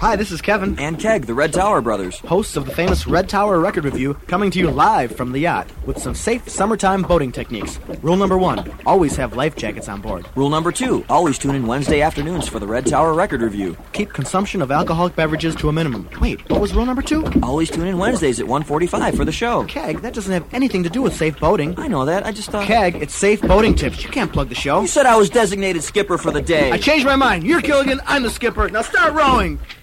Hi, this is Kevin. And Keg, the Red Tower brothers. Hosts of the famous Red Tower Record Review, coming to you live from the yacht with some safe summertime boating techniques. Rule number 1, always have life jackets on board. Rule number 2, always tune in Wednesday afternoons for the Red Tower Record Review. Keep consumption of alcoholic beverages to a minimum. Wait, what was rule number 2? Always tune in Wednesdays at 1:45 for the show. Keg, that doesn't have anything to do with safe boating. I know that, I just thought... Keg, it's safe boating tips. You can't plug the show. You said I was designated skipper for the day. I changed my mind. You're Gilligan, I'm the skipper. Now start rowing.